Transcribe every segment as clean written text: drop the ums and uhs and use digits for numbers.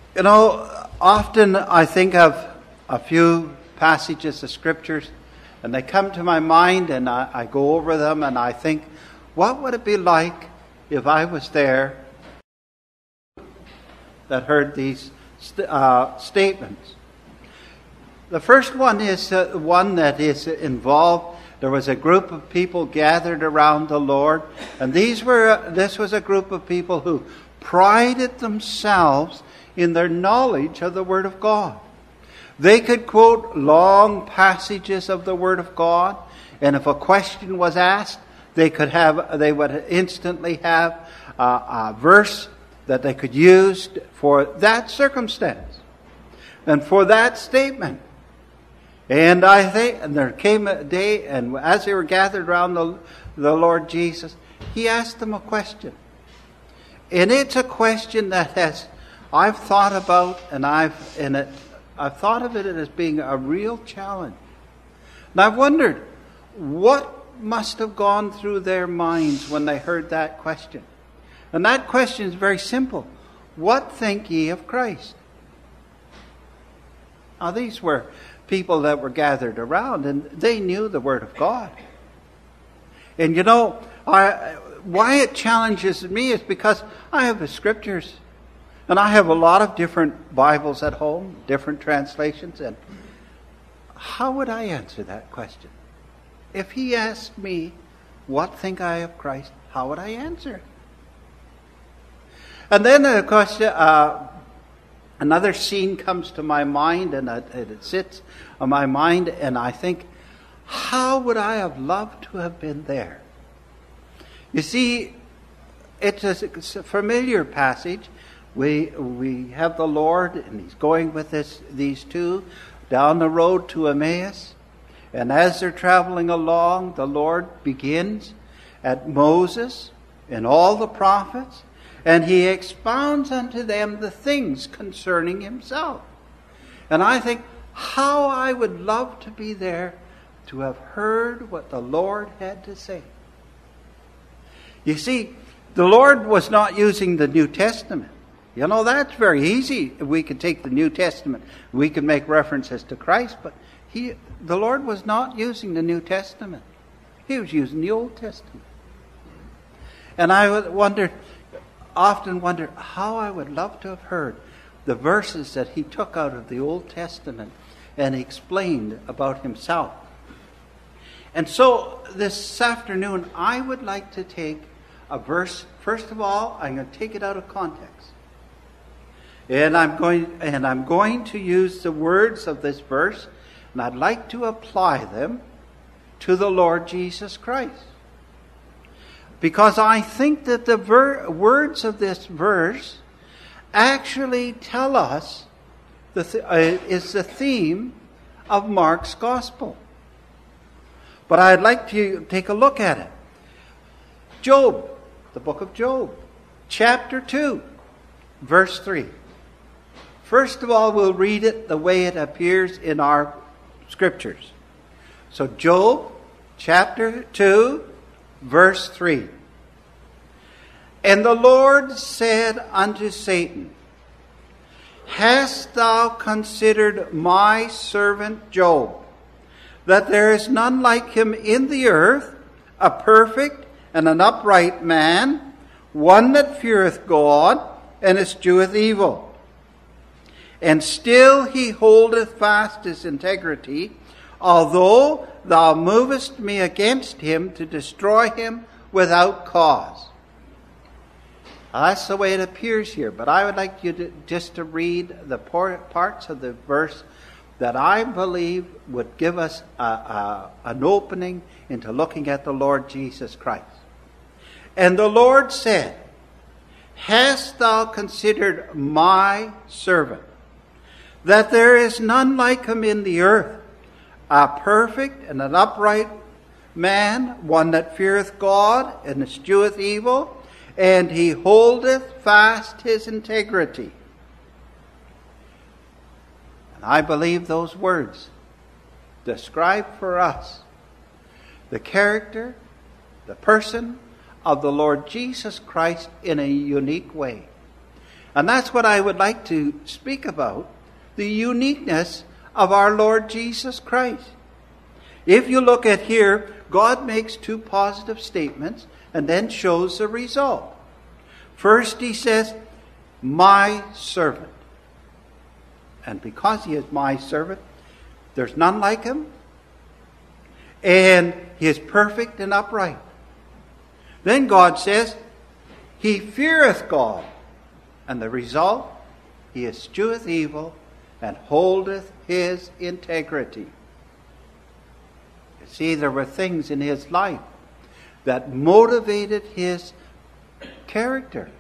You know, often I think of a few passages of scriptures and they come to my mind and I go over them and I think, what would it be like if I was there that heard these statements? The first one is one that is involved. There was a group of people gathered around the Lord, and this was a group of people who prided themselves in their knowledge of the Word of God. They could quote long passages of the Word of God, and if a question was asked, they would instantly have a verse that they could use for that circumstance and for that statement. And there came a day, and as they were gathered around the Lord Jesus, He asked them a question. And it's a question that I've thought about, and I've thought of it as being a real challenge. And I've wondered, what must have gone through their minds when they heard that question? And that question is very simple. What think ye of Christ? Now, these were people that were gathered around, and they knew the Word of God. And you know, why it challenges me is because I have the Scriptures, and I have a lot of different Bibles at home, different translations, and how would I answer that question? If He asked me, what think I of Christ, how would I answer it? And then, of course, another scene comes to my mind, and it sits on my mind, and I think, how would I have loved to have been there? You see, it's a familiar passage. We have the Lord, and He's going with these two down the road to Emmaus. And as they're traveling along, the Lord begins at Moses and all the prophets, and He expounds unto them the things concerning Himself. And I think, how I would love to be there to have heard what the Lord had to say. You see, the Lord was not using the New Testament. You know, that's very easy. We could take the New Testament. We could make references to Christ, but the Lord was not using the New Testament. He was using the Old Testament. And I often wondered how I would love to have heard the verses that He took out of the Old Testament and explained about Himself. And so this afternoon, I would like to take a verse. First of all, I'm going to take it out of context. And I'm going to use the words of this verse, and I'd like to apply them to the Lord Jesus Christ. Because I think that the words of this verse actually tell us is the theme of Mark's Gospel. But I'd like to take a look at it. Job, the book of Job, chapter 2, verse 3. First of all, we'll read it the way it appears in our scriptures. So Job, chapter 2, verse 3. And the Lord said unto Satan, Hast thou considered my servant Job, that there is none like him in the earth, a perfect and an upright man, one that feareth God, and escheweth evil? And still he holdeth fast his integrity, although thou movest me against him to destroy him without cause. That's the way it appears here, but I would like you to read the parts of the verse that I believe would give us an opening into looking at the Lord Jesus Christ. And the Lord said, Hast thou considered my servant, that there is none like him in the earth, a perfect and an upright man, one that feareth God and escheweth evil, and he holdeth fast his integrity? And I believe those words describe for us the character, the person of the Lord Jesus Christ in a unique way. And that's what I would like to speak about, the uniqueness of our Lord Jesus Christ. If you look at here, God makes two positive statements and then shows the result. First, he says, my servant. And because he is my servant, there's none like him. And he is perfect and upright. Then God says, he feareth God. And the result, he escheweth evil and holdeth his integrity. You see, there were things in his life that motivated his character.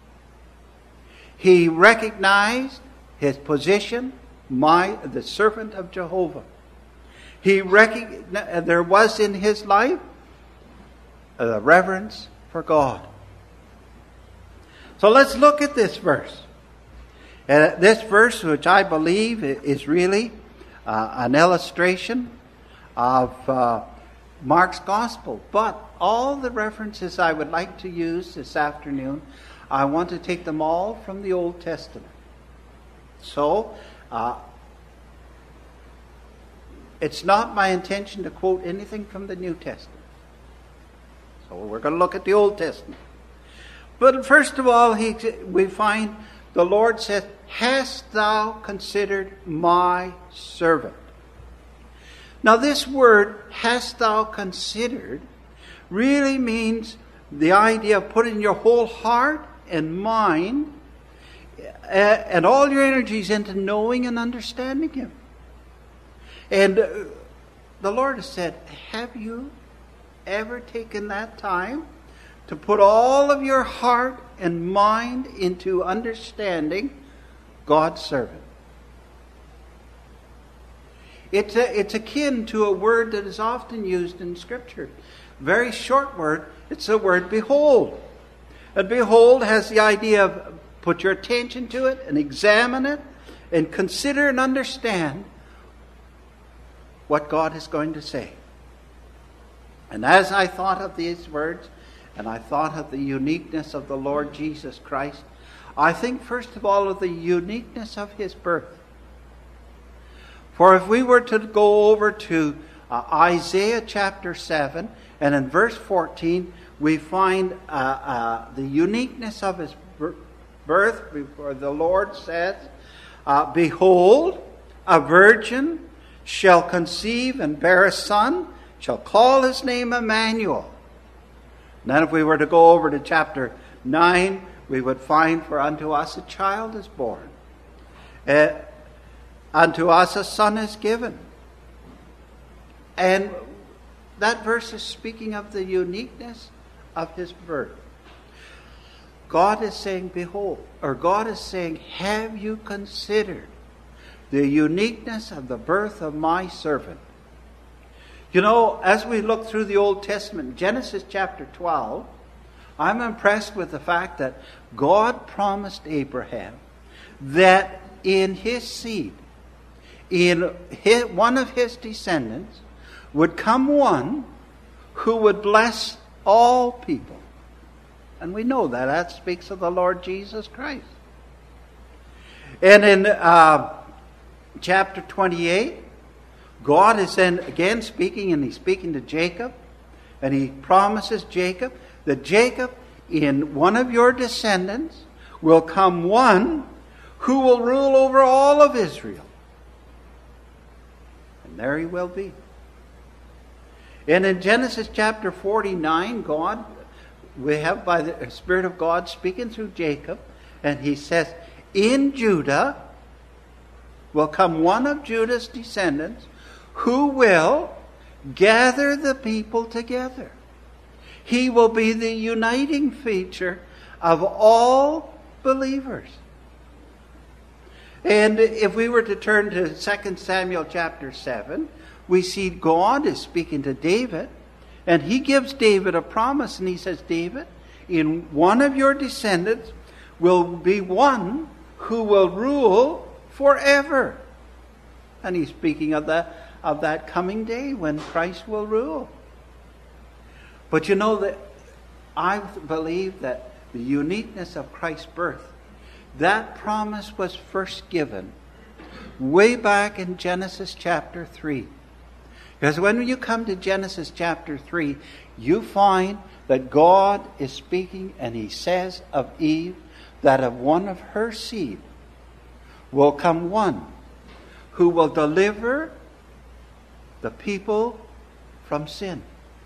He recognized his position, the servant of Jehovah. He recognized there was in his life a reverence for God. So let's look at this verse. This verse, which I believe is really an illustration of Mark's gospel. But all the references I would like to use this afternoon, I want to take them all from the Old Testament. So, it's not my intention to quote anything from the New Testament. So we're going to look at the Old Testament. But first of all, we find the Lord says, hast thou considered my servant? Now this word, hast thou considered, really means the idea of putting your whole heart and mind and all your energies into knowing and understanding him. And the Lord has said, have you ever taken that time to put all of your heart and mind into understanding God's servant? It's akin to a word that is often used in Scripture. Very short word. It's the word behold. And behold has the idea of put your attention to it and examine it and consider and understand what God is going to say. And as I thought of these words, and I thought of the uniqueness of the Lord Jesus Christ, I think first of all of the uniqueness of his birth. For if we were to go over to Isaiah chapter 7, and in verse 14, we find the uniqueness of his birth, where the Lord says, behold, a virgin shall conceive and bear a son, shall call his name Emmanuel. And then if we were to go over to chapter 9, we would find, for unto us a child is born. Unto us a son is given. And that verse is speaking of the uniqueness of his birth. God is saying, behold, or God is saying, have you considered the uniqueness of the birth of my servant? You know, as we look through the Old Testament, Genesis chapter 12, I'm impressed with the fact that God promised Abraham that in his seed, in one of his descendants, would come one who would bless all people. And we know that. That speaks of the Lord Jesus Christ. And in chapter 28, God is then again speaking, and he's speaking to Jacob. And he promises Jacob that Jacob, in one of your descendants, will come one who will rule over all of Israel. And there he will be. And in Genesis chapter 49, we have by the Spirit of God speaking through Jacob, and he says, in Judah will come one of Judah's descendants who will gather the people together. He will be the uniting feature of all believers. And if we were to turn to 2 Samuel chapter 7, we see God is speaking to David, and he gives David a promise, and he says, David, in one of your descendants will be one who will rule forever. And he's speaking of that coming day when Christ will rule. But you know that I believe that the uniqueness of Christ's birth That promise was first given way back in Genesis chapter 3. Because when you come to Genesis chapter 3, you find that God is speaking, and he says of Eve that of one of her seed will come one who will deliver the people from sin.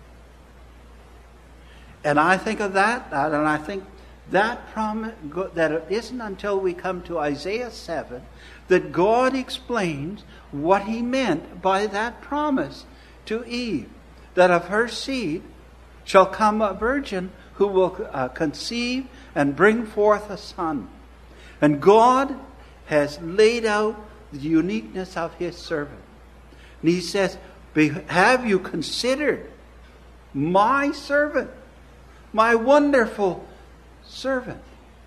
And I think of that, and I think that promise, that it isn't until we come to Isaiah 7 that God explains what he meant by that promise to Eve, that of her seed shall come a virgin who will conceive and bring forth a son. And God has laid out the uniqueness of his servant. And he says, have you considered my servant, my wonderful servant?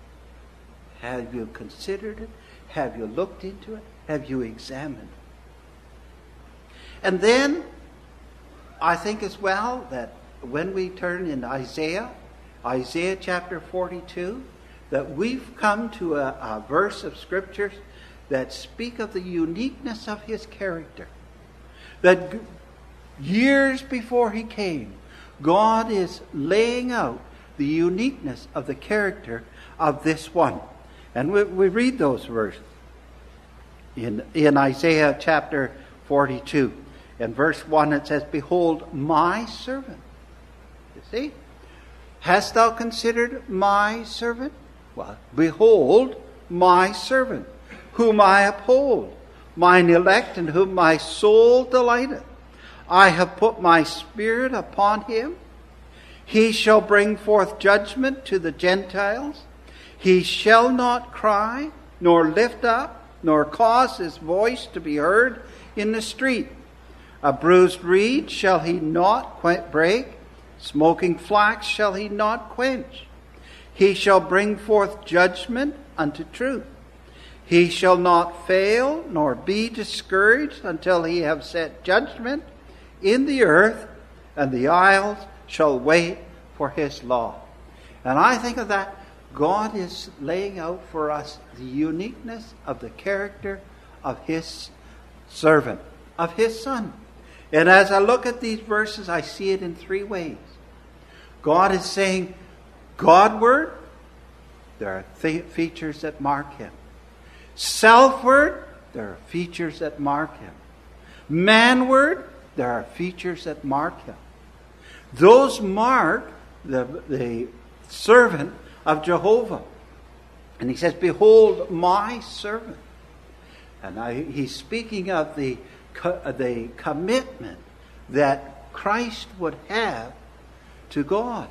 Have you considered it? Have you looked into it? Have you examined it? And then I think as well that when we turn in Isaiah chapter 42, that we've come to a verse of scriptures that speak of the uniqueness of his character. That years before he came, God is laying out the uniqueness of the character of this one. And we read those verses in Isaiah chapter 42. In verse 1 it says, "Behold, my servant." You see? "Hast thou considered my servant?" Well, "Behold, my servant, whom I uphold, mine elect, in whom my soul delighteth. I have put my spirit upon him. He shall bring forth judgment to the Gentiles. He shall not cry, nor lift up, nor cause his voice to be heard in the street. A bruised reed shall he not break, smoking flax shall he not quench. He shall bring forth judgment unto truth. He shall not fail, nor be discouraged, until he have set judgment in the earth, and the isles shall wait for his law." And I think of that. God is laying out for us the uniqueness of the character of his servant, of his son. And as I look at these verses, I see it in three ways. God is saying, Godward, there are features that mark him. Selfward, there are features that mark him. Manward, there are features that mark him. Those mark the servant of Jehovah. And he says, "Behold, my servant." And he's speaking of the commitment that Christ would have to God.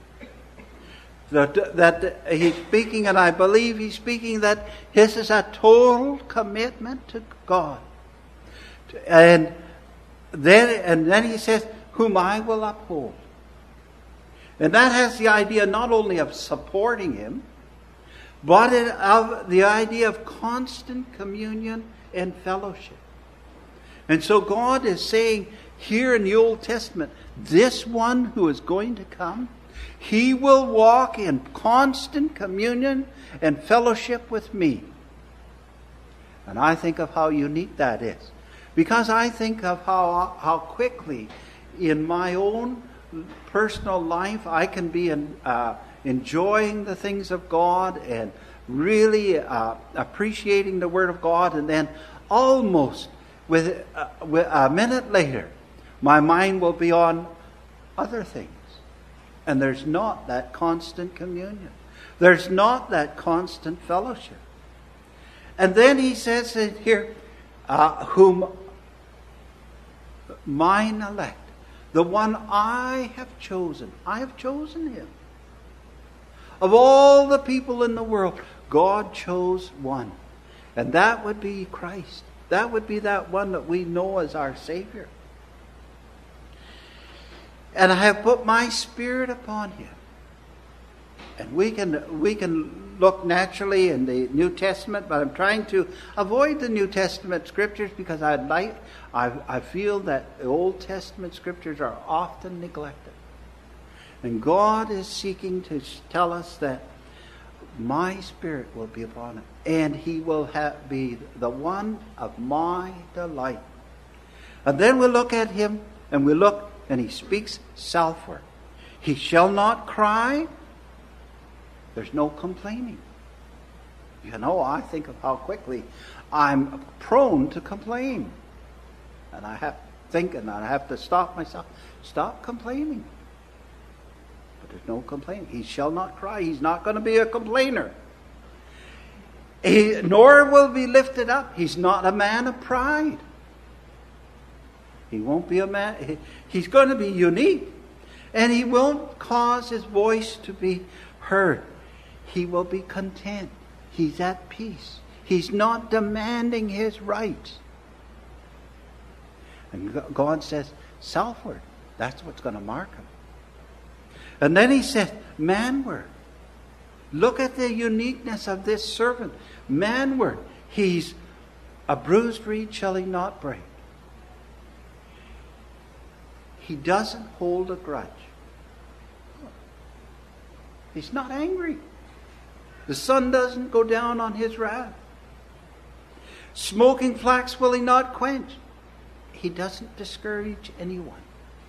That he's speaking, and I believe he's speaking that this is a total commitment to God. And then he says, "Whom I will uphold." And that has the idea not only of supporting him, but of the idea of constant communion and fellowship. And so God is saying here in the Old Testament, this one who is going to come, he will walk in constant communion and fellowship with me. And I think of how unique that is. Because I think of how quickly in my own personal life I can be enjoying the things of God and really appreciating the Word of God, and then almost with a minute later my mind will be on other things. And there's not that constant communion. There's not that constant fellowship. And then he says here, "Whom mine elect," the one I have chosen. I have chosen him. Of all the people in the world, God chose one. And that would be Christ. That would be that one that we know as our Savior. "And I have put my spirit upon him." And we can look naturally in the New Testament, but I'm trying to avoid the New Testament scriptures because I feel that the Old Testament scriptures are often neglected. And God is seeking to tell us that My Spirit will be upon him, and he will be the one of my delight. And then we look at him, and he speaks southward. He shall not cry. There's no complaining. You know, I think of how quickly I'm prone to complain. And I have to stop myself. Stop complaining. But there's no complaining. He shall not cry. He's not going to be a complainer. Nor will be lifted up. He's not a man of pride. He won't be a man. He's going to be unique. And he won't cause his voice to be heard. He will be content. He's at peace. He's not demanding his rights. And God says, southward. That's what's going to mark him. And then he says, manward. Look at the uniqueness of this servant. Manward. He's a bruised reed shall he not break. He doesn't hold a grudge. He's not angry. The sun doesn't go down on his wrath. Smoking flax will he not quench. He doesn't discourage anyone.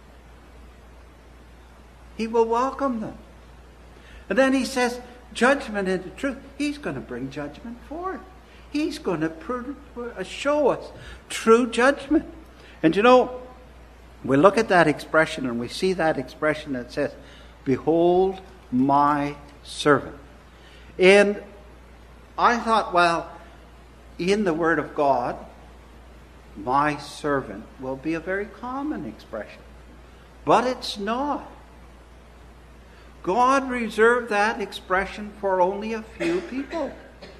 He will welcome them. And then he says, judgment and the truth. He's going to bring judgment forth. He's going to show us true judgment. And you know, we look at that expression and we see that expression that says, behold my servant. And I thought, well, in the Word of God, my servant will be a very common expression. But it's not. God reserved that expression for only a few people.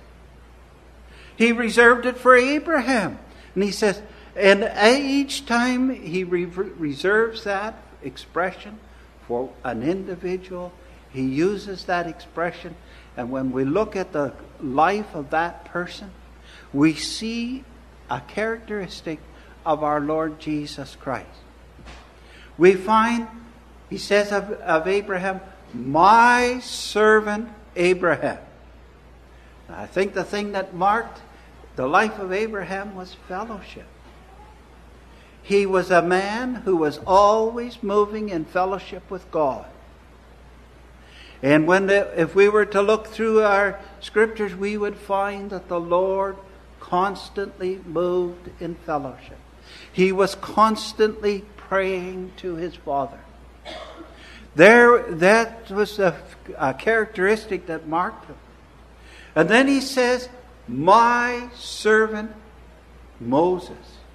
He reserved it for Abraham. And he says, and each time he reserves that expression for an individual, he uses that expression. And when we look at the life of that person, we see a characteristic of our Lord Jesus Christ. We find, he says of Abraham, my servant Abraham. I think the thing that marked the life of Abraham was fellowship. He was a man who was always moving in fellowship with God. And if we were to look through our scriptures, we would find that the Lord constantly moved in fellowship. He was constantly praying to his Father. That was a characteristic that marked him. And then he says, my servant Moses.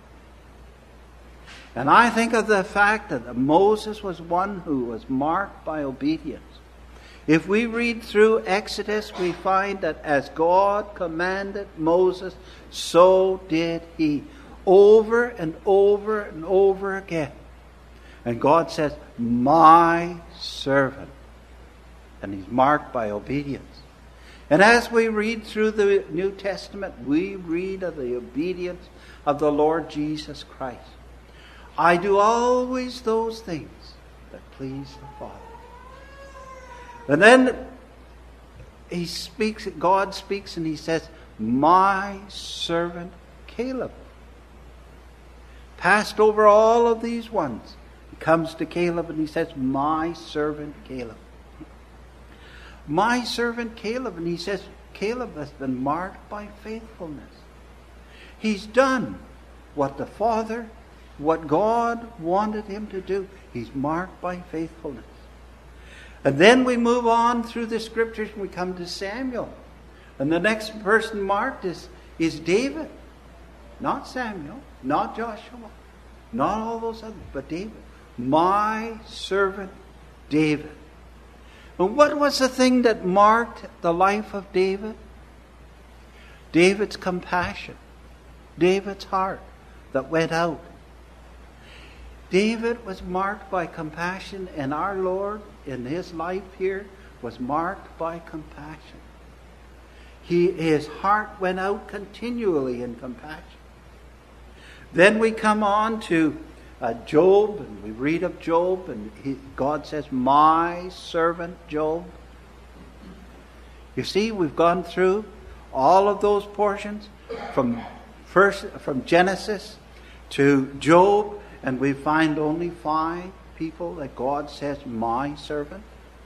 And I think of the fact that Moses was one who was marked by obedience. If we read through Exodus, we find that as God commanded Moses, so did he. Over and over and over again. And God says, my servant. And he's marked by obedience. And as we read through the New Testament, we read of the obedience of the Lord Jesus Christ. I do always those things that please the Father. And then God speaks and he says, my servant Caleb. Passed over all of these ones. He comes to Caleb and he says, my servant Caleb. My servant Caleb. And he says, Caleb has been marked by faithfulness. He's done what what God wanted him to do. He's marked by faithfulness. And then we move on through the scriptures and we come to Samuel. And the next person marked is David. Not Samuel, not Joshua, not all those others, but David. My servant David. And what was the thing that marked the life of David? David's compassion. David's heart that went out. David was marked by compassion, and our Lord in his life here was marked by compassion. His heart went out continually in compassion. Then we come on to Job, and we read of Job, and God says, my servant Job. You see, we've gone through all of those portions from Genesis to Job, and we find only 5 people that God says, my servant.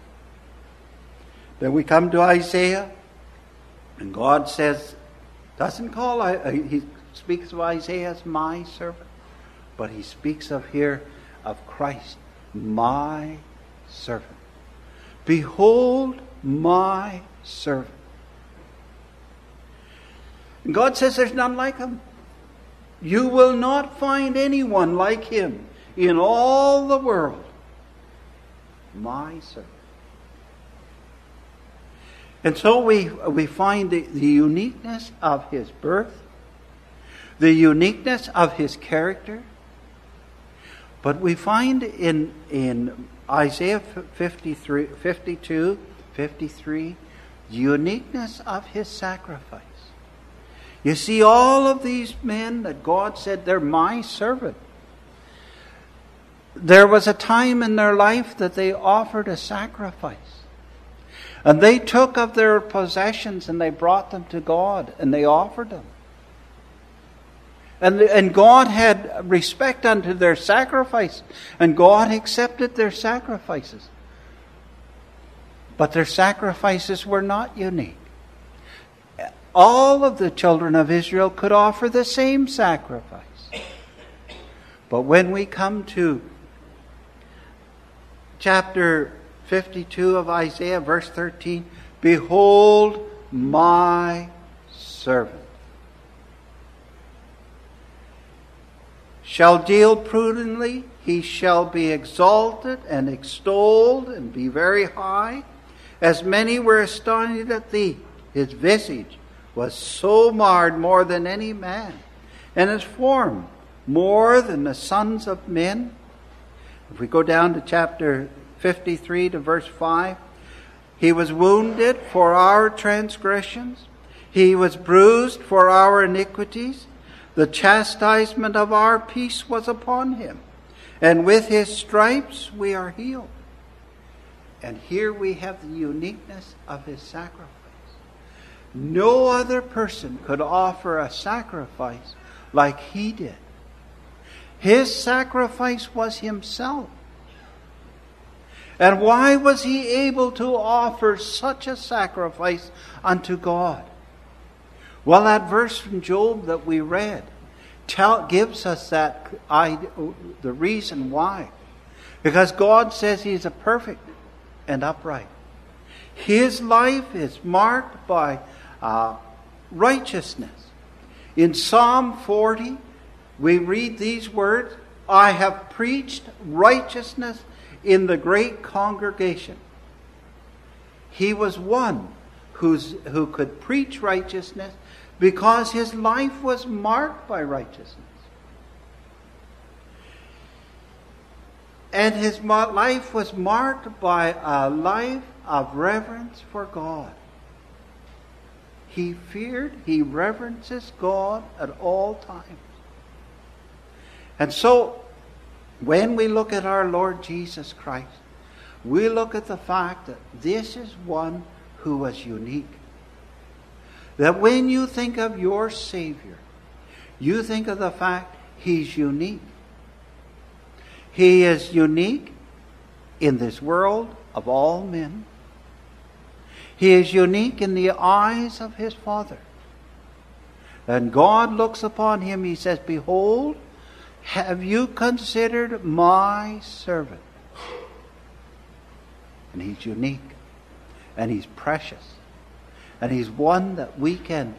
Then we come to Isaiah, and God says, he speaks of Isaiah as my servant, but he speaks of here of Christ, my servant. Behold my servant. And God says there's none like him. You will not find anyone like him in all the world. My servant. And so we find the uniqueness of his birth, the uniqueness of his character. But we find in Isaiah 52, 53, the uniqueness of his sacrifice. You see, all of these men that God said, they're my servant. There was a time in their life that they offered a sacrifice. And they took of their possessions and they brought them to God and they offered them. And God had respect unto their sacrifice. And God accepted their sacrifices. But their sacrifices were not unique. All of the children of Israel could offer the same sacrifice. But when we come to chapter 52 of Isaiah, verse 13, behold my servant. Shall deal prudently, he shall be exalted and extolled and be very high. As many were astonished at thee, his visage was so marred more than any man, and his form more than the sons of men. If we go down to chapter 53 to verse 5, he was wounded for our transgressions, he was bruised for our iniquities. The chastisement of our peace was upon him, and with his stripes we are healed. And here we have the uniqueness of his sacrifice. No other person could offer a sacrifice like he did. His sacrifice was himself. And why was he able to offer such a sacrifice unto God? Well, that verse from Job that we read gives us the reason why. Because God says he is a perfect and upright. His life is marked by righteousness. In Psalm 40, we read these words, I have preached righteousness in the great congregation. He was one who could preach righteousness because his life was marked by righteousness. And his life was marked by a life of reverence for God. He reverences God at all times. And so, when we look at our Lord Jesus Christ, we look at the fact that this is one who was unique. That when you think of your Savior, you think of the fact he's unique. He is unique in this world of all men. He is unique in the eyes of his Father. And God looks upon him, he says, behold, have you considered my servant? And he's unique. And he's precious. And he's one that we can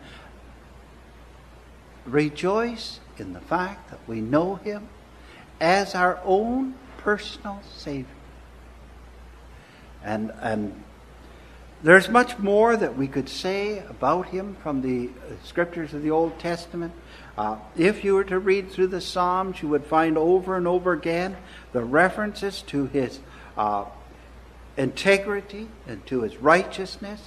rejoice in the fact that we know him as our own personal Savior. And there's much more that we could say about him from the scriptures of the Old Testament. If you were to read through the Psalms, you would find over and over again the references to his integrity and to his righteousness.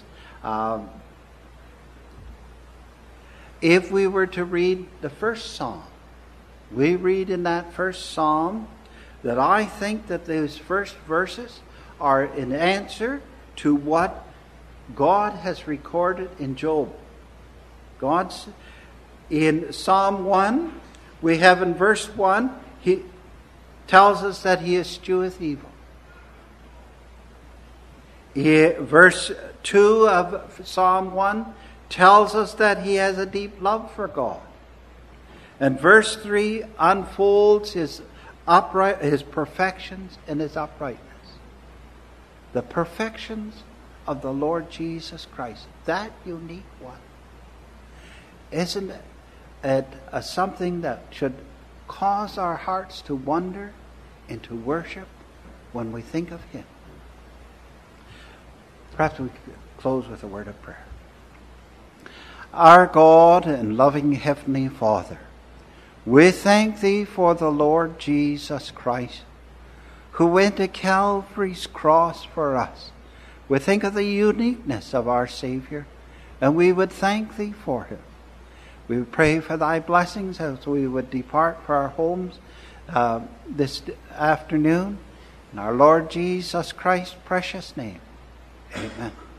If we were to read the first Psalm, we read in that first Psalm that I think that those first verses are an answer to what God has recorded in Job. God's in Psalm 1, we have in verse 1, he tells us that he escheweth evil. Verse 2 of Psalm 1 tells us that he has a deep love for God. And verse 3 unfolds his perfections and his uprightness. The perfections of the Lord Jesus Christ, that unique one. Isn't it something that should cause our hearts to wonder and to worship when we think of him? Perhaps we could close with a word of prayer. Our God and loving Heavenly Father, we thank thee for the Lord Jesus Christ, who went to Calvary's cross for us. We think of the uniqueness of our Savior, and we would thank thee for him. We would pray for thy blessings as we would depart for our homes this afternoon. In our Lord Jesus Christ's precious name, amen.